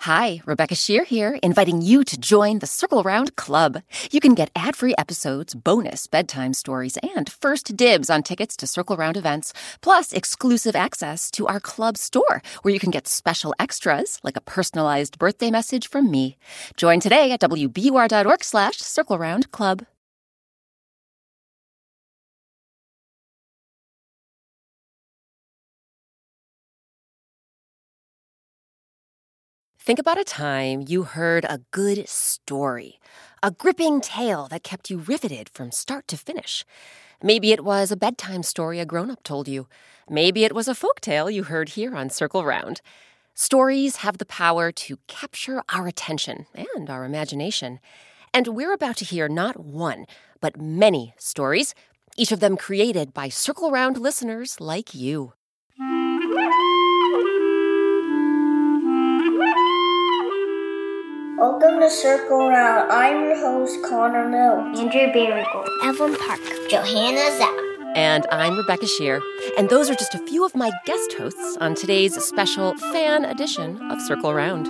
Hi, Rebecca Shear here, inviting you to join the Circle Round Club. You can get ad-free episodes, bonus bedtime stories, and first dibs on tickets to Circle Round events, plus exclusive access to our club store, where you can get special extras, like a personalized birthday message from me. Join today at wbur.org/Circle Round Club. Think about a time you heard a good story, a gripping tale that kept you riveted from start to finish. Maybe it was a bedtime story a grown-up told you. Maybe it was a folktale you heard here on Circle Round. Stories have the power to capture our attention and our imagination. And we're about to hear not one, but many stories, each of them created by Circle Round listeners like you. Welcome to Circle Round. I'm your host, Connor Mills. Andrew Barrigold. Evan Park. Johanna Zapp. And I'm Rebecca Shear. And those are just a few of my guest hosts on today's special fan edition of Circle Round.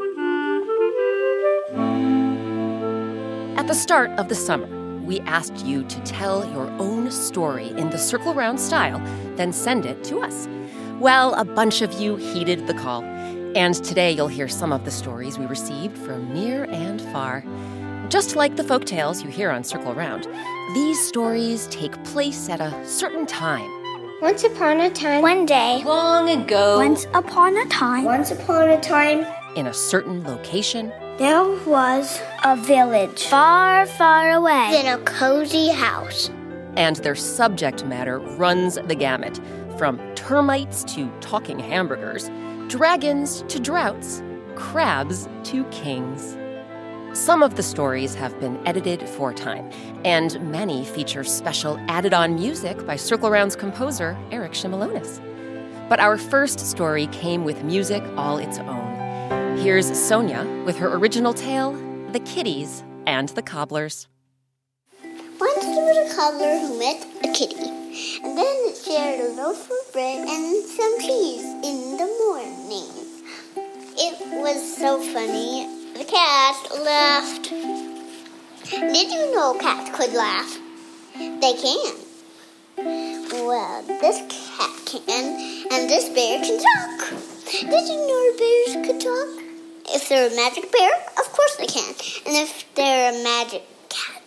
At the start of the summer, we asked you to tell your own story in the Circle Round style, then send it to us. Well, a bunch of you heeded the call. And today you'll hear some of the stories we received from near and far. Just like the folktales you hear on Circle Round, these stories take place at a certain time. Once upon a time. One day. Long ago. Once upon a time. Once upon a time. In a certain location. There was a village. Far, far away. In a cozy house. And their subject matter runs the gamut, from termites to talking hamburgers, dragons to droughts, crabs to kings. Some of the stories have been edited for time, and many feature special added-on music by Circle Round's composer, Eric Shimelonis. But our first story came with music all its own. Here's Sonia with her original tale, The Kitties and the Cobblers. Once there was a cobbler who met a kitty, and then it shared a loaf of bread and some cheese in the morning. It was so funny. The cat laughed. Did you know cats could laugh? They can. Well, this cat can, and this bear can talk. Did you know bears could talk? If they're a magic bear, of course they can. And if they're a magic cat,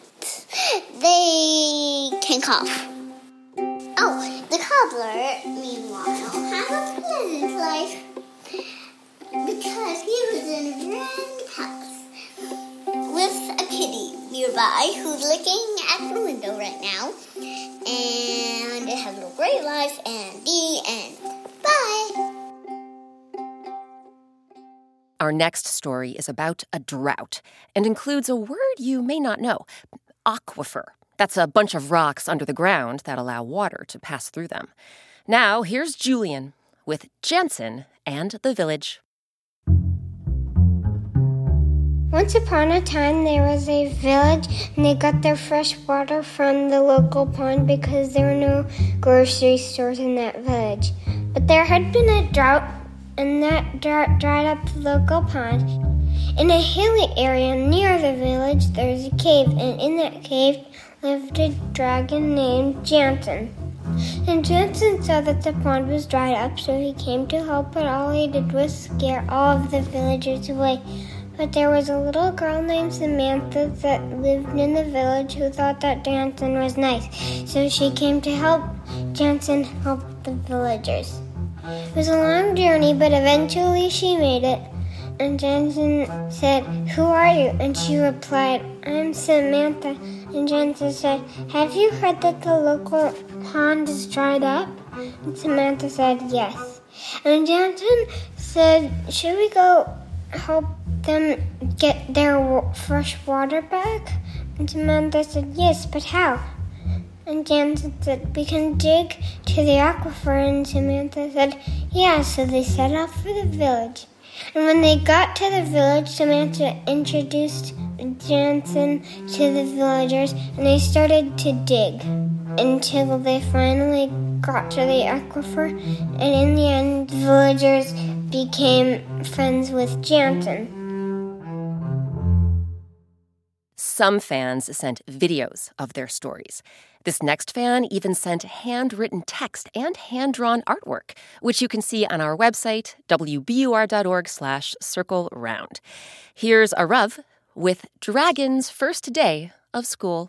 they can cough. Oh, the cobbler, meanwhile, had a pleasant life because he was in a grand house with a kitty nearby who's looking at the window right now. And it has a great life, and the end. Bye! Our next story is about a drought and includes a word you may not know, aquifer. That's a bunch of rocks under the ground that allow water to pass through them. Now, here's Julian with Jansen and the Village. Once upon a time, there was a village, and they got their fresh water from the local pond because there were no grocery stores in that village. But there had been a drought, and that drought dried up the local pond. In a hilly area near the village, there was a cave, and in that cave lived a dragon named Jansen. And Jansen saw that the pond was dried up, so he came to help, but all he did was scare all of the villagers away. But there was a little girl named Samantha that lived in the village who thought that Jansen was nice, so she came to help Jansen help the villagers. It was a long journey, but eventually she made it. And Jansen said, "Who are you?" And she replied, "I'm Samantha." And Jansen said, "Have you heard that the local pond is dried up?" And Samantha said, "Yes." And Jansen said, "Should we go help them get their fresh water back?" And Samantha said, "Yes, but how?" And Jansen said, "We can dig to the aquifer." And Samantha said, "Yeah." So they set off for the village. And when they got to the village, Samantha introduced Jansen to the villagers, and they started to dig until they finally got to the aquifer. And in the end, the villagers became friends with Jansen. Some fans sent videos of their stories. This next fan even sent handwritten text and hand-drawn artwork, which you can see on our website, wbur.org/circleround. Here's Arav with Dragon's first day of school.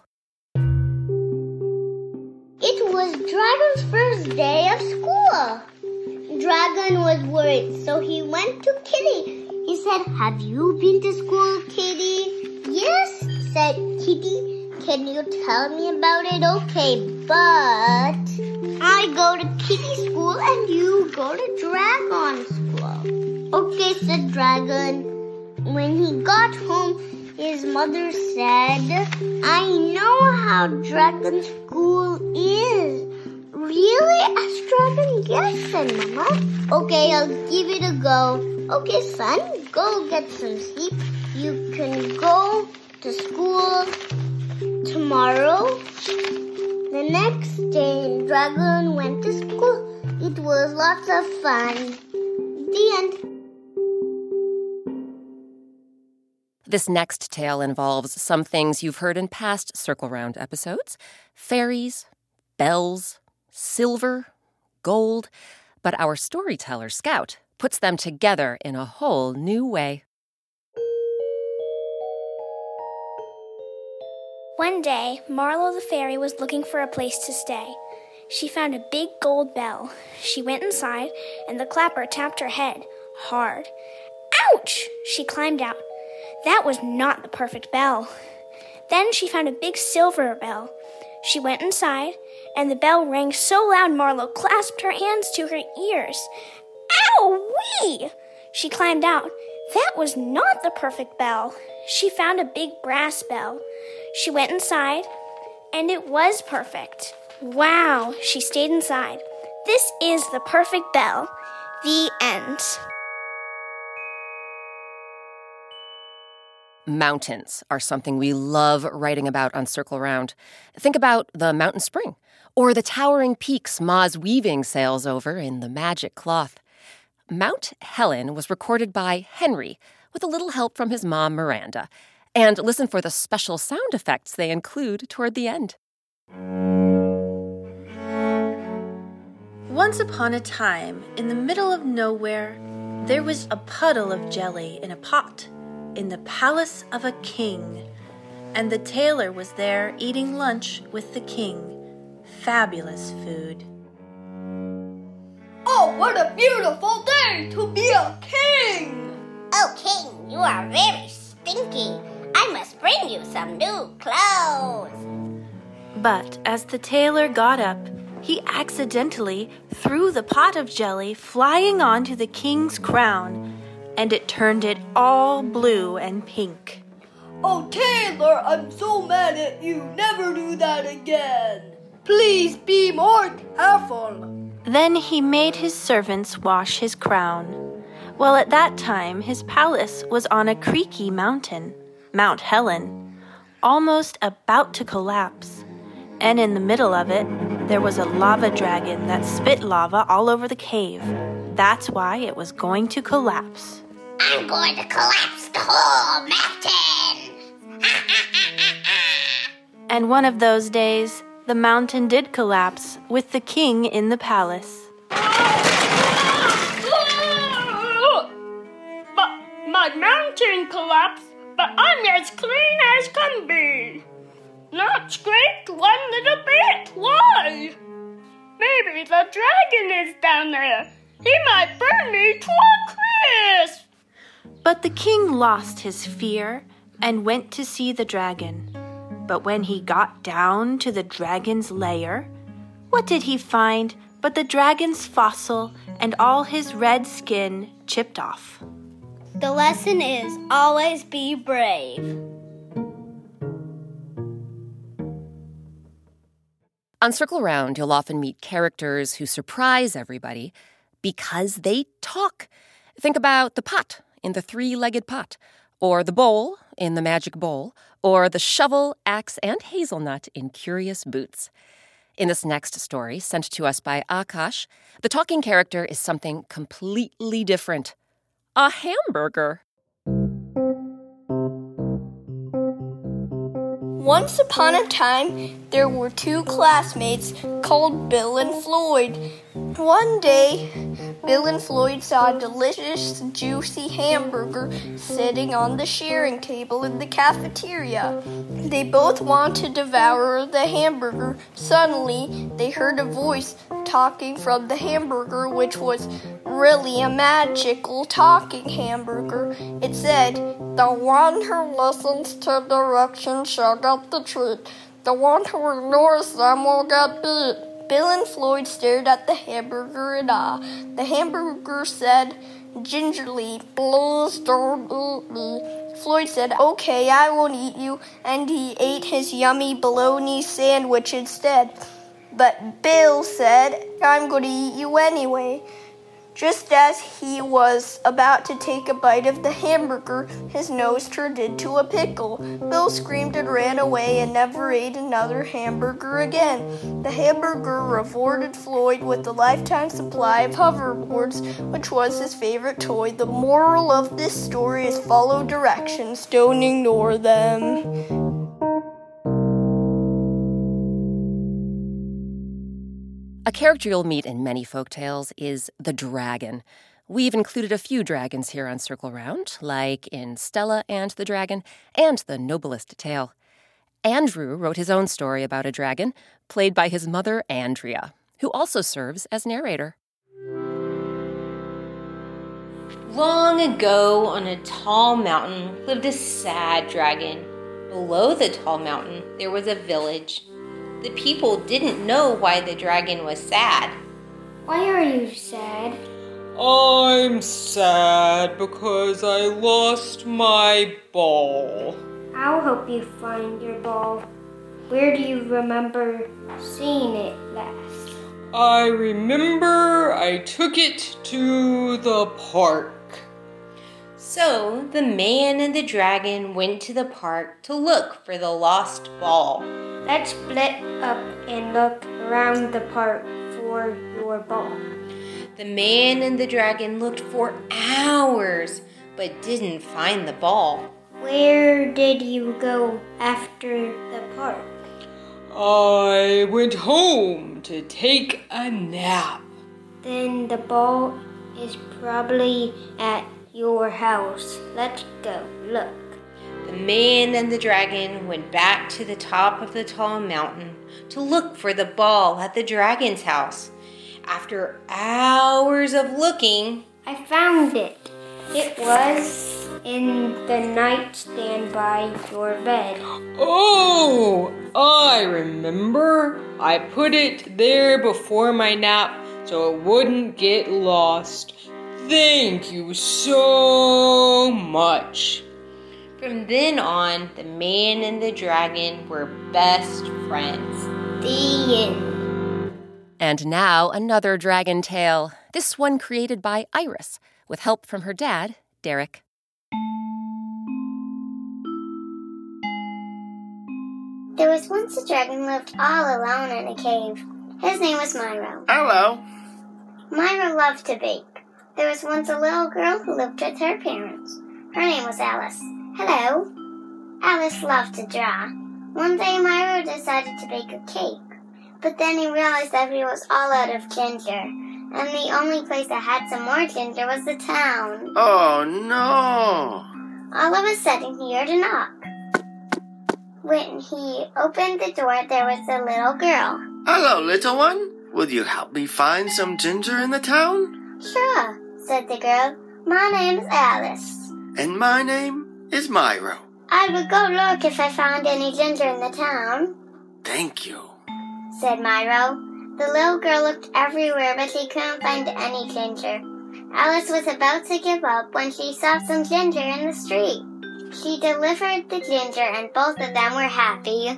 It was Dragon's first day of school. Dragon was worried, so he went to Kitty. He said, "Have you been to school, Kitty?" "Yes," said Kitty. "Can you tell me about it?" "Okay, but I go to Kitty school and you go to Dragon school." "Okay," said Dragon. When he got home, his mother said, "I know how Dragon school is." "Really?" asked Dragon. "Yes," said Mama. "Okay, I'll give it a go." "Okay, son, go get some sleep. You can go to school tomorrow." The next day, Dragon went to school. It was lots of fun. The end. This next tale involves some things you've heard in past Circle Round episodes: fairies, bells, silver, gold. But our storyteller, Scout, puts them together in a whole new way. One day, Marlo the fairy was looking for a place to stay. She found a big gold bell. She went inside, and the clapper tapped her head hard. Ouch! She climbed out. That was not the perfect bell. Then she found a big silver bell. She went inside, and the bell rang so loud Marlo clasped her hands to her ears. Ow-wee! She climbed out. That was not the perfect bell. She found a big brass bell. She went inside, and it was perfect. Wow, she stayed inside. This is the perfect bell. The end. Mountains are something we love writing about on Circle Round. Think about the mountain spring, or the towering peaks Ma's weaving sails over in The Magic Cloth. Mount Helen was recorded by Henry, with a little help from his mom, Miranda. And listen for the special sound effects they include toward the end. Once upon a time, in the middle of nowhere, there was a puddle of jelly in a pot in the palace of a king. And the tailor was there eating lunch with the king. Fabulous food. Oh, what a beautiful day to be a king! "Oh, King, you are very stinky. I must bring you some new clothes." But as the tailor got up, he accidentally threw the pot of jelly flying onto the king's crown, and it turned it all blue and pink. "Oh, Taylor, I'm so mad at you. Never do that again. Please be more careful." Then he made his servants wash his crown. Well, at that time, his palace was on a creaky mountain, Mount Helen, almost about to collapse. And in the middle of it, there was a lava dragon that spit lava all over the cave. That's why it was going to collapse. "I'm going to collapse the whole mountain." And one of those days, the mountain did collapse with the king in the palace. My mountain collapsed, but I'm as clean as can be. Not scraped one little bit. Why? Maybe the dragon is down there. He might burn me to a crisp. But the king lost his fear and went to see the dragon. But when he got down to the dragon's lair, what did he find but the dragon's fossil and all his red skin chipped off? The lesson is always be brave. On Circle Round, you'll often meet characters who surprise everybody because they talk. Think about the pot in The Three-Legged Pot, or the bowl in The Magic Bowl, or the shovel, axe, and hazelnut in Curious Boots. In this next story, sent to us by Akash, the talking character is something completely different. a hamburger. Once upon a time, there were two classmates called Bill and Floyd. One day, Bill and Floyd saw a delicious, juicy hamburger sitting on the sharing table in the cafeteria. They both wanted to devour the hamburger. Suddenly, they heard a voice talking from the hamburger, which was really a magical talking hamburger. It said, "The one who listens to directions shall get the treat. The one who ignores them will get beat." Bill and Floyd stared at the hamburger in awe. The hamburger said gingerly, "Please don't eat me." Floyd said, "Okay, I won't eat you," and he ate his yummy bologna sandwich instead. But Bill said, "I'm going to eat you anyway." Just as he was about to take a bite of the hamburger, his nose turned into a pickle. Bill screamed and ran away and never ate another hamburger again. The hamburger rewarded Floyd with a lifetime supply of hoverboards, which was his favorite toy. The moral of this story is follow directions, don't ignore them. A character you'll meet in many folktales is the dragon. We've included a few dragons here on Circle Round, like in Stella and the Dragon and The Noblest Tale. Andrew wrote his own story about a dragon, played by his mother, Andrea, who also serves as narrator. Long ago, on a tall mountain, lived a sad dragon. Below the tall mountain, there was a village. The people didn't know why the dragon was sad. Why are you sad? I'm sad because I lost my ball. I'll help you find your ball. Where do you remember seeing it last? I remember I took it to the park. So the man and the dragon went to the park to look for the lost ball. Let's split up and look around the park for your ball. The man and the dragon looked for hours, but didn't find the ball. Where did you go after the park? I went home to take a nap. Then the ball is probably at your house. Let's go look. The man and the dragon went back to the top of the tall mountain to look for the ball at the dragon's house. After hours of looking, I found it. It was in the nightstand by your bed. Oh, I remember. I put it there before my nap so it wouldn't get lost. Thank you so much. From then on, the man and the dragon were best friends. The end. And now another dragon tale, this one created by Iris, with help from her dad, Derek. There was once a dragon who lived all alone in a cave. His name was Myro. Hello. Myro loved to bake. There was once a little girl who lived with her parents. Her name was Alice. Hello. Alice loved to draw. One day Myro decided to bake a cake, but then he realized that he was all out of ginger, and the only place that had some more ginger was the town. Oh, no. All of a sudden he heard a knock. When he opened the door, there was a little girl. Hello, little one. Will you help me find some ginger in the town? Sure, said the girl. My name's Alice. And my name is Myro. I would go look if I found any ginger in the town. Thank you, said Myro. The little girl looked everywhere, but she couldn't find any ginger. Alice was about to give up when she saw some ginger in the street. She delivered the ginger, and both of them were happy.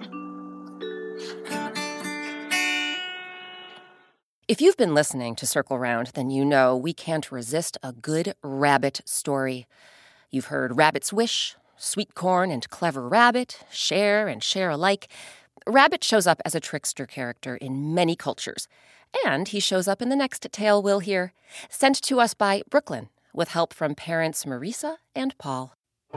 If you've been listening to Circle Round, then you know we can't resist a good rabbit story. You've heard Rabbit's Wish, Sweet Corn and Clever Rabbit, Share and Share Alike. Rabbit shows up as a trickster character in many cultures, and he shows up in the next tale we'll hear, sent to us by Brooklyn, with help from parents Marisa and Paul.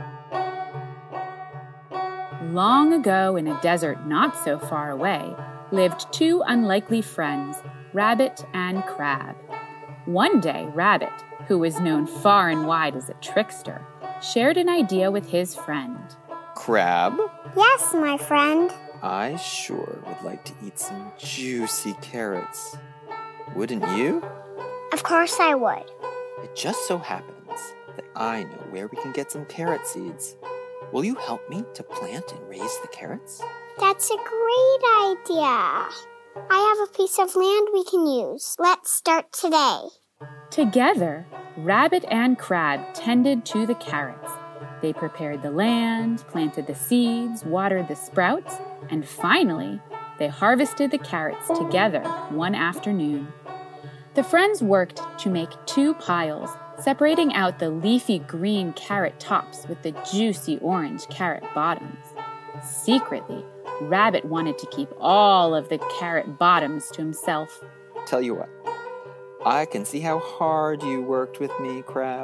Long ago, in a desert not so far away, lived two unlikely friends, Rabbit and Crab. One day, Rabbit, who was known far and wide as a trickster, shared an idea with his friend. Crab? Yes, my friend. I sure would like to eat some juicy carrots. Wouldn't you? Of course I would. It just so happens that I know where we can get some carrot seeds. Will you help me to plant and raise the carrots? That's a great idea. I have a piece of land we can use. Let's start today. Together, Rabbit and Crab tended to the carrots. They prepared the land, planted the seeds, watered the sprouts, and finally, they harvested the carrots together one afternoon. The friends worked to make two piles, separating out the leafy green carrot tops with the juicy orange carrot bottoms. Secretly, Rabbit wanted to keep all of the carrot bottoms to himself. Tell you what, I can see how hard you worked with me, Crab.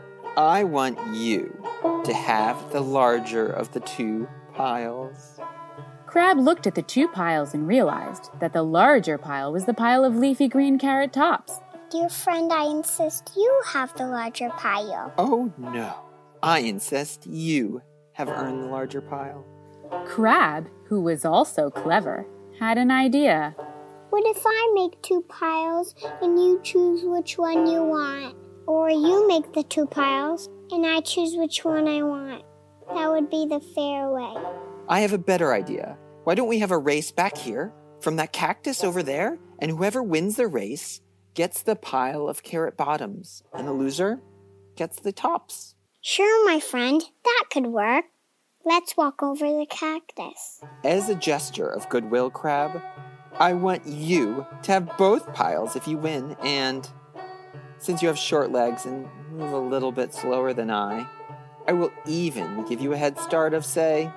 I want you to have the larger of the two piles. Crab looked at the two piles and realized that the larger pile was the pile of leafy green carrot tops. Dear friend, I insist you have the larger pile. Oh, no. I insist you have earned the larger pile. Crab, who was also clever, had an idea. What if I make two piles and you choose which one you want? Or you make the two piles and I choose which one I want. That would be the fair way. I have a better idea. Why don't we have a race back here from that cactus over there, and whoever wins the race gets the pile of carrot bottoms, and the loser gets the tops. Sure, my friend. That could work. Let's walk over the cactus. As a gesture of goodwill, Crab, I want you to have both piles if you win, and since you have short legs and move a little bit slower than I will even give you a head start of, say,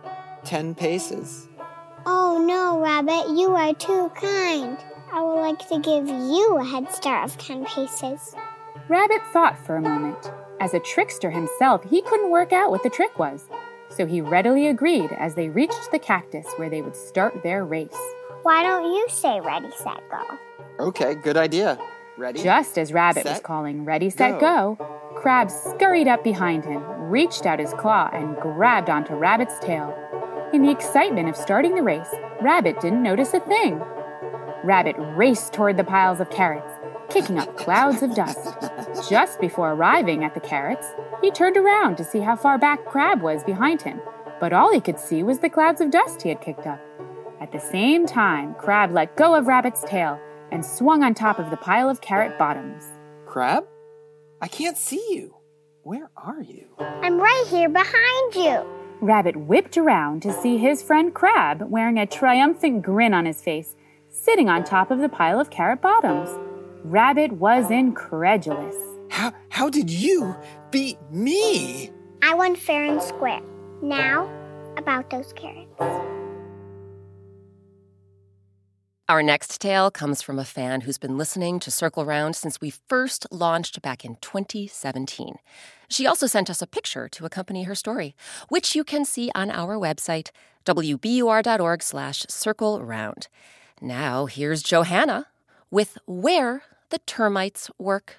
10 paces. Oh no, Rabbit, you are too kind. I would like to give you a head start of 10 paces. Rabbit thought for a moment. As a trickster himself, he couldn't work out what the trick was. So he readily agreed as they reached the cactus where they would start their race. Why don't you say ready, set, go? Okay, good idea. Ready? Just as Rabbit was calling ready, set, go, Crab scurried up behind him, reached out his claw, and grabbed onto Rabbit's tail. In the excitement of starting the race, Rabbit didn't notice a thing. Rabbit raced toward the piles of carrots, kicking up clouds of dust. Just before arriving at the carrots, he turned around to see how far back Crab was behind him, but all he could see was the clouds of dust he had kicked up. At the same time, Crab let go of Rabbit's tail and swung on top of the pile of carrot bottoms. Crab? I can't see you. Where are you? I'm right here behind you. Rabbit whipped around to see his friend Crab wearing a triumphant grin on his face, sitting on top of the pile of carrot bottoms. Rabbit was incredulous. How did you beat me? I won fair and square. Now, about those carrots. Our next tale comes from a fan who's been listening to Circle Round since we first launched back in 2017. She also sent us a picture to accompany her story, which you can see on our website, wbur.org/circleround. Now, here's Johanna with Where the Termites Work.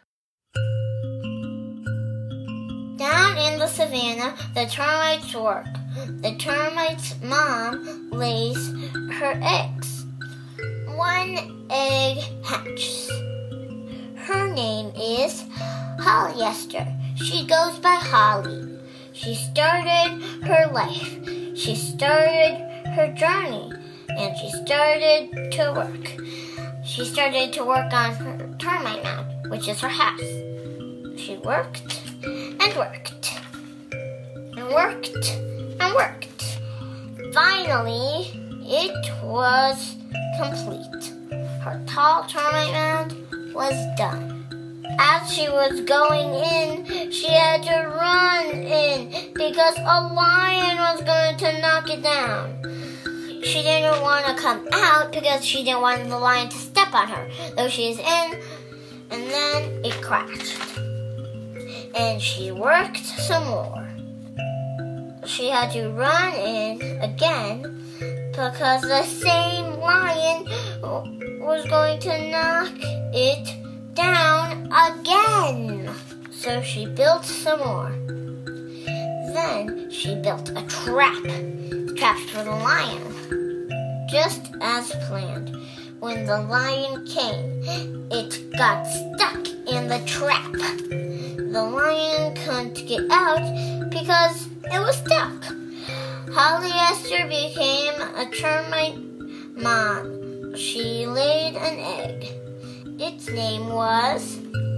Down in the savannah, the termites work. The termite's mom lays her eggs. One egg hatches. Her name is Hollyester. She goes by Holly. She started her life. She started her journey. And she started to work. She started to work on her termite mound, which is her house. She worked and worked and worked and worked. Finally, it was complete. Her tall termite mound was done. As she was going in, she had to run in because a lion was going to knock it down. She didn't want to come out because she didn't want the lion to step on her, though she's in, and then it crashed. and she worked some more. She had to run in again because the same lion was going to knock it down again. So she built some more. Then she built a trap for the lion, just as planned. When the lion came, it got stuck in the trap. The lion couldn't get out because it was stuck. Polyester became a termite mom. She laid an egg. Its name was...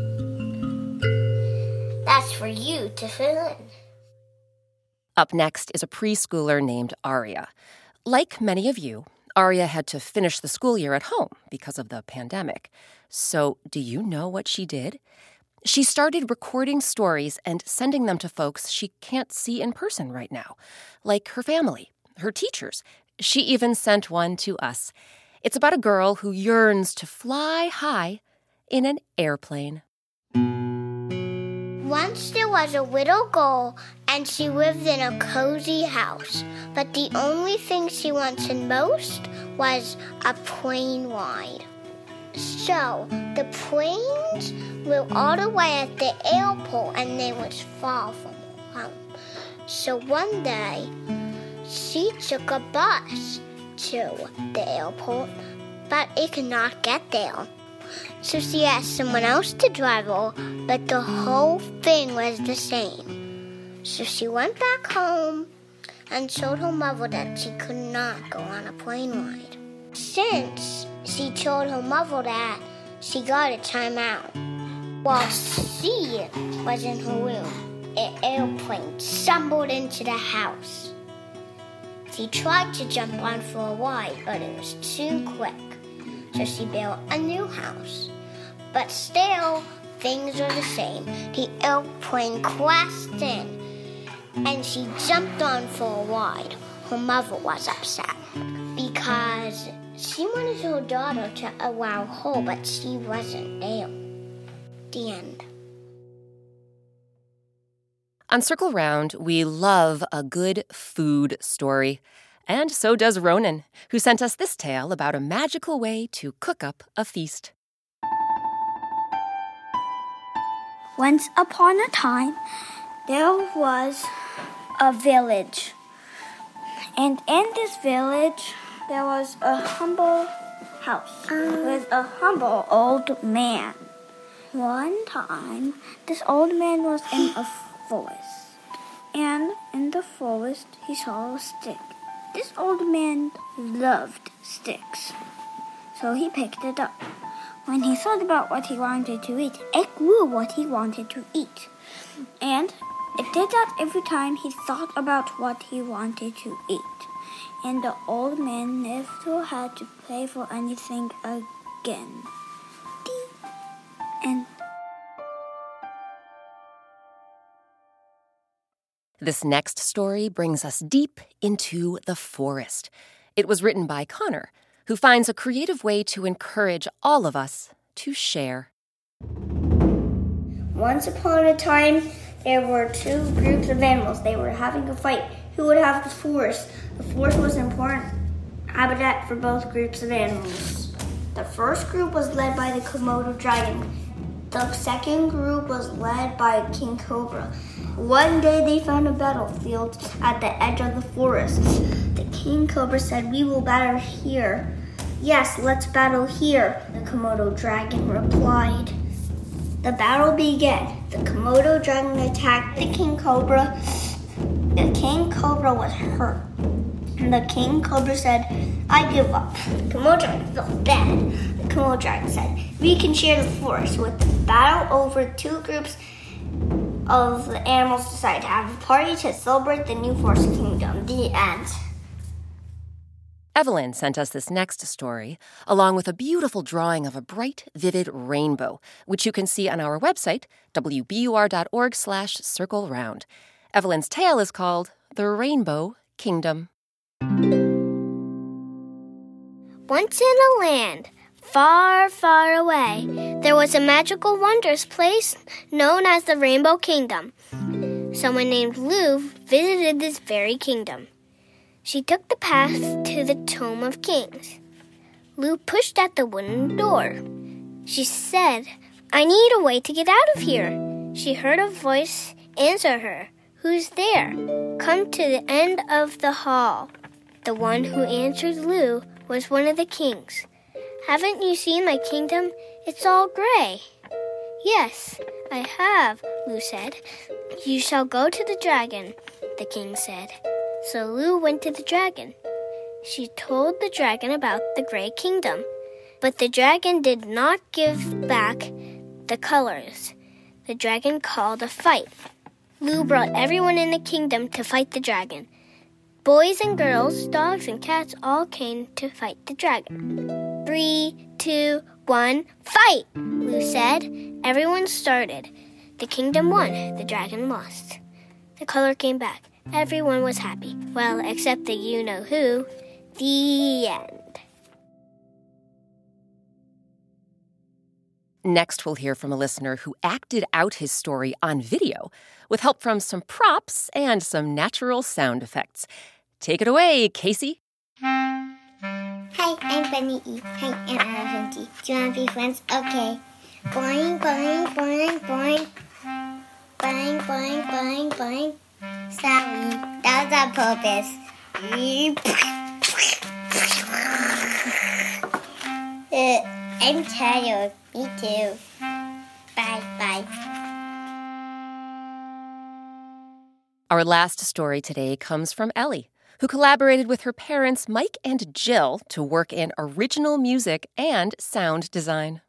That's for you to fill in. Up next is a preschooler named Aria. Like many of you, Aria had to finish the school year at home because of the pandemic. So, do you know what she did? She started recording stories and sending them to folks she can't see in person right now, like her family, her teachers. She even sent one to us. It's about a girl who yearns to fly high in an airplane. Once there was a little girl, and she lived in a cozy house. But the only thing she wanted most was a plane ride. So the planes flew all the way at the airport, and they was far from home. So one day, she took a bus to the airport, but it could not get there. So she asked someone else to drive her, but the whole thing was the same. So she went back home and told her mother that she could not go on a plane ride. Since she told her mother that, she got a timeout. While she was in her room, an airplane stumbled into the house. She tried to jump on for a ride, but it was too quick. So she built a new house. But still, things were the same. The airplane crashed in, and she jumped on for a ride. Her mother was upset because she wanted her daughter to allow her, but she wasn't there. The end. On Circle Round, we love a good food story. And so does Ronan, who sent us this tale about a magical way to cook up a feast. Once upon a time, there was a village. And in this village, there was a humble house with a humble old man. One time, this old man was in a forest. And in the forest, he saw a stick. This old man loved sticks, so he picked it up. When he thought about what he wanted to eat, it grew what he wanted to eat. And it did that every time he thought about what he wanted to eat. And the old man never had to pay for anything again. The end. This next story brings us deep into the forest. It was written by Connor, who finds a creative way to encourage all of us to share. Once upon a time, there were two groups of animals. They were having a fight. Who would have the forest? The forest was an important habitat for both groups of animals. The first group was led by the Komodo dragon. The second group was led by King Cobra. One day they found a battlefield at the edge of the forest. The King Cobra said, "We will battle here." "Yes, let's battle here," the Komodo dragon replied. The battle began. The Komodo dragon attacked the King Cobra. The King Cobra was hurt. And the King Cobra said, "I give up." The Komodo dragon felt bad. The Komodo dragon said, "We can share the forest." With the battle over, two groups of the animals decided to have a party to celebrate the new forest kingdom. The end. Evelyn sent us this next story, along with a beautiful drawing of a bright, vivid rainbow, which you can see on our website, wbur.org/circleround. Evelyn's tale is called The Rainbow Kingdom. Once in a land Far, far away, there was a magical wondrous place known as the Rainbow Kingdom. Someone named Lou visited this very kingdom. She took the path to the Tomb of Kings. Lou pushed at the wooden door. She said, "I need a way to get out of here." She heard a voice answer her. "Who's there? Come to the end of the hall." The one who answered Lou was one of the kings. "Haven't you seen my kingdom? It's all gray." "Yes, I have," Lou said. "You shall go to the dragon," the king said. So Lou went to the dragon. She told the dragon about the gray kingdom, but the dragon did not give back the colors. The dragon called a fight. Lou brought everyone in the kingdom to fight the dragon. Boys and girls, dogs and cats all came to fight the dragon. 3, 2, 1, fight, Lou said. Everyone started. The kingdom won. The dragon lost. The color came back. Everyone was happy. Well, except the you-know-who. The end. Next, we'll hear from a listener who acted out his story on video with help from some props and some natural sound effects. Take it away, Casey. Hi, I'm Bunny E. Hi, I'm Elephant T. Do you want to be friends? Okay. Boing, boing, boing, boing. Boing, boing, boing, boing. Sorry, that was on purpose. I'm tired. Me too. Bye, bye. Our last story today comes from Ellie, who collaborated with her parents Mike and Jill to work in original music and sound design.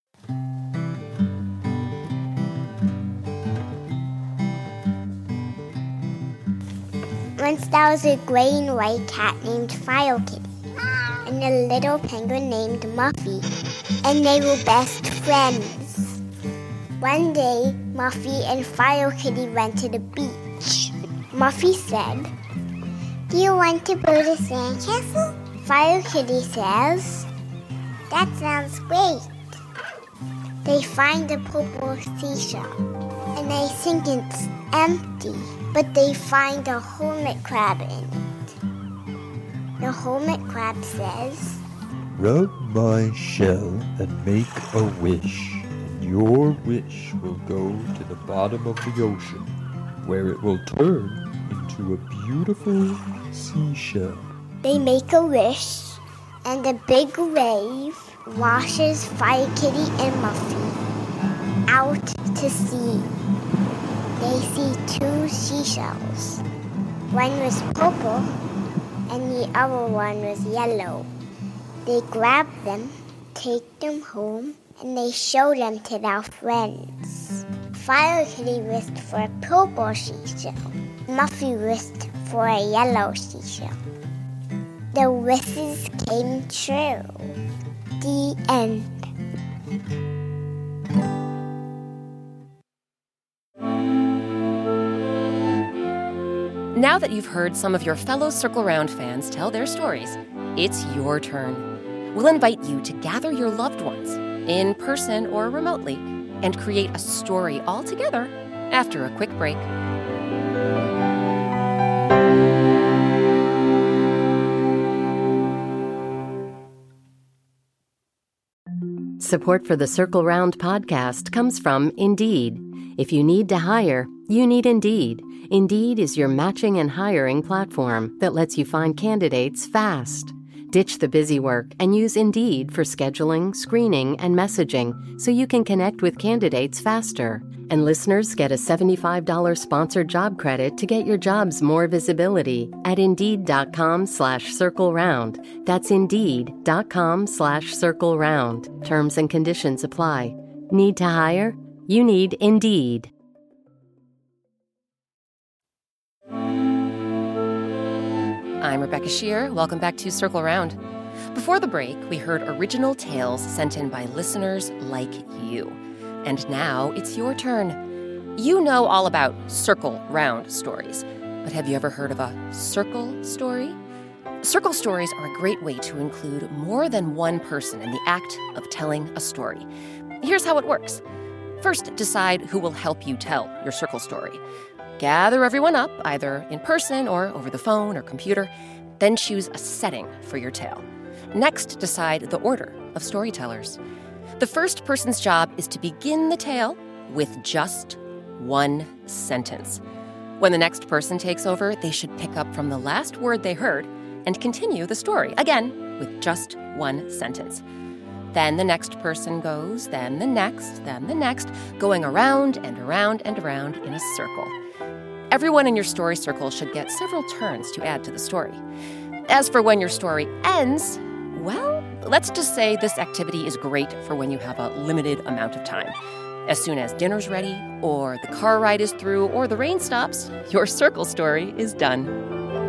Once there was a gray and white cat named Fire Kitty, and a little penguin named Muffy, and they were best friends. One day, Muffy and Fire Kitty went to the beach. Muffy said, "Do you want to build a sandcastle?" Fire Kitty says, "That sounds great." They find a purple seashell, and they think it's empty, but they find a hermit crab in it. The hermit crab says, "Rub my shell and make a wish, and your wish will go to the bottom of the ocean, where it will turn into a beautiful seashell." They make a wish, and a big wave washes Fire Kitty and Muffy out to sea. They see 2 seashells. One was purple, and the other one was yellow. They grab them, take them home, and they show them to their friends. Fire Kitty wished for a purple seashell. Muffy wished for a yellow seashell. The wishes came true. The end. Now that you've heard some of your fellow Circle Round fans tell their stories, it's your turn. We'll invite you to gather your loved ones, in person or remotely, and create a story all together after a quick break. Support for the Circle Round podcast comes from Indeed. If you need to hire, you need Indeed. Indeed is your matching and hiring platform that lets you find candidates fast. Ditch the busy work and use Indeed for scheduling, screening, and messaging so you can connect with candidates faster. And listeners get a $75 sponsored job credit to get your jobs more visibility at Indeed.com/CircleRound. That's Indeed.com/CircleRound. Terms and conditions apply. Need to hire? You need Indeed. I'm Rebecca Shear. Welcome back to Circle Round. Before the break, we heard original tales sent in by listeners like you. And now it's your turn. You know all about Circle Round stories, but have you ever heard of a circle story? Circle stories are a great way to include more than one person in the act of telling a story. Here's how it works. First, decide who will help you tell your circle story. Gather everyone up, either in person or over the phone or computer. Then choose a setting for your tale. Next, decide the order of storytellers. The first person's job is to begin the tale with just one sentence. When the next person takes over, they should pick up from the last word they heard and continue the story, again, with just one sentence. Then the next person goes, then the next, going around and around and around in a circle. Everyone in your story circle should get several turns to add to the story. As for when your story ends, well, let's just say this activity is great for when you have a limited amount of time. As soon as dinner's ready, or the car ride is through, or the rain stops, your circle story is done.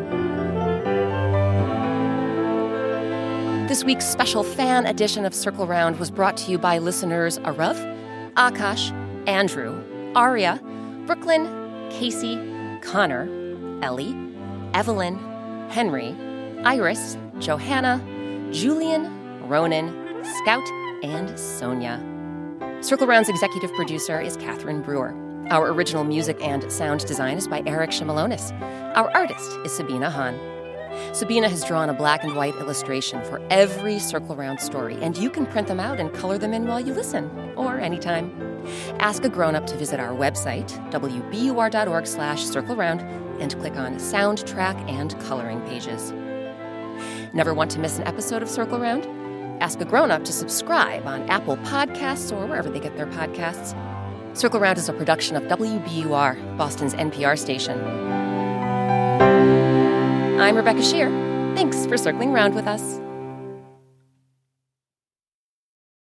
This week's special fan edition of Circle Round was brought to you by listeners Arav, Akash, Andrew, Aria, Brooklyn, Casey, Connor, Ellie, Evelyn, Henry, Iris, Johanna, Julian, Ronan, Scout, and Sonia. Circle Round's executive producer is Catherine Brewer. Our original music and sound design is by Eric Shimalonis. Our artist is Sabina Hahn. Sabina has drawn a black and white illustration for every Circle Round story, and you can print them out and color them in while you listen, or anytime. Ask a grown-up to visit our website, wbur.org/circleround, and click on Soundtrack and Coloring pages. Never want to miss an episode of Circle Round? Ask a grown-up to subscribe on Apple Podcasts or wherever they get their podcasts. Circle Round is a production of WBUR, Boston's NPR station. I'm Rebecca Shear. Thanks for circling round with us.